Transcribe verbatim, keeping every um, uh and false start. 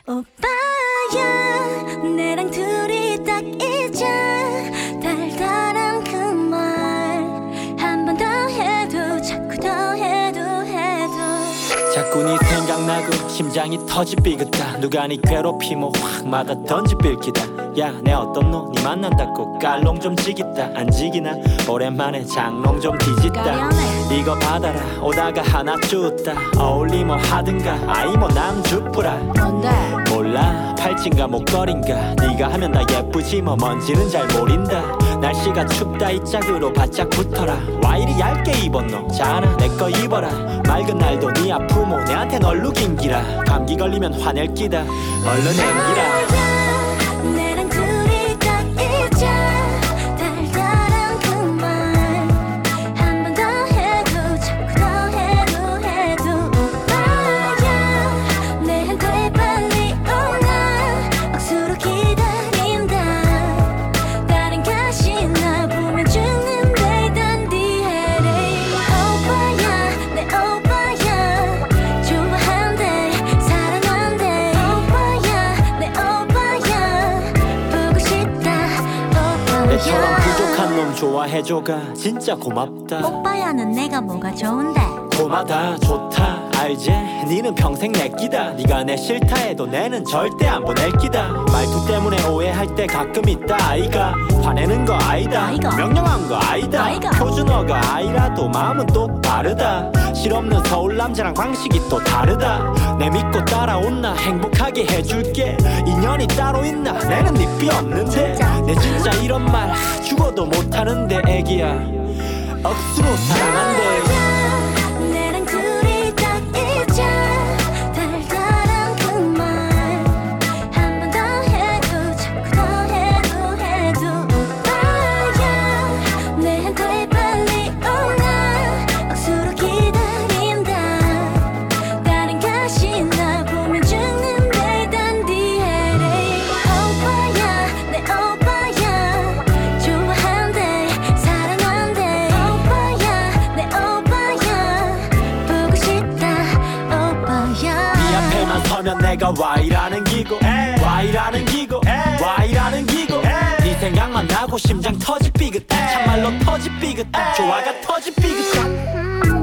오빠야 내랑 둘이 딱 이제 달달한 그 말 한 번 더 해도 자꾸 더 해도 해도 자꾸 네 생각나고 심장이 터지 삐긋다. 누가 네 괴롭히면 확 맞아 던지 삘기다. 야 내 어떤 놈 니 만난다고 깔롱 좀 지깃다. 안 지기나 오랜만에 장롱 좀 뒤집다. 이거 받아라 오다가 하나 줬다. 어울리면 하든가 아이 뭐 남주뿌라. 뭔데? 몰라 팔찌인가 목걸인가. 네가 하면 다 예쁘지 뭐 뭔지는 잘 모른다. 날씨가 춥다 이 짝으로 바짝 붙어라. 와 이리 얇게 입었노. 자나 내 거 입어라. 맑은 날도 네 아프모 내한텐 얼룩인 기라. 감기 걸리면 화낼 기다. 얼른 앵기라. 내랑 둘이 딱 이제 달달한 그 말 한 번 더 해도 자꾸 더 해도 해도 오빠야 내한테 빨리 오나 억수로 기다린다. 다른 가시나 보면 죽는데 단디해래. 오빠야 내 오빠야 좋아한대 사랑한대. 오빠야 내 오빠야 보고 싶다. 내처럼 오빠야 부족한 놈 좋아해줘가 진짜 고맙다. 오빠야는 내가 뭐가 좋은데. 고마다 좋다 알지? 니는 평생 내 끼다. 니가 내 싫다 해도 내는 절대 안 보낼 끼다. 말투 때문에 오해할 때 가끔 있다 아이가. 화내는 거 아이다 아이가. 명령한 거 아이다 아이가. 표준어가 아이라도 마음은 또 다르다. 실없는 서울 남자랑 방식이 또 다르다. 내 믿고 따라온나 행복하게 해줄게. 인연이 따로 있나 내는 네 삐 없는데. 진짜. 내 진짜 이런 말 죽어도 못하는데 애기야 억수로 사랑한대. 내랑 둘이 딱 이제 달달한 그 말 한 번 더 해도 자꾸 더 해도 해도 오빠야 내한테 빨리 오나 억수로 기다린다. 다른 가시나 보면 죽는데 단디해래. 오빠야 내 오빠야 좋아한대 사랑한대. 오빠야 내 오빠야 보고 싶다. 오빠야 네 앞에만 서면 내가 와이라는 기고 와이라는 기고 와이라는 기고. 네 생각만 나고 심장 터지 삐긋. 참말로 터지 삐긋. 좋아가 터지 삐긋. 음.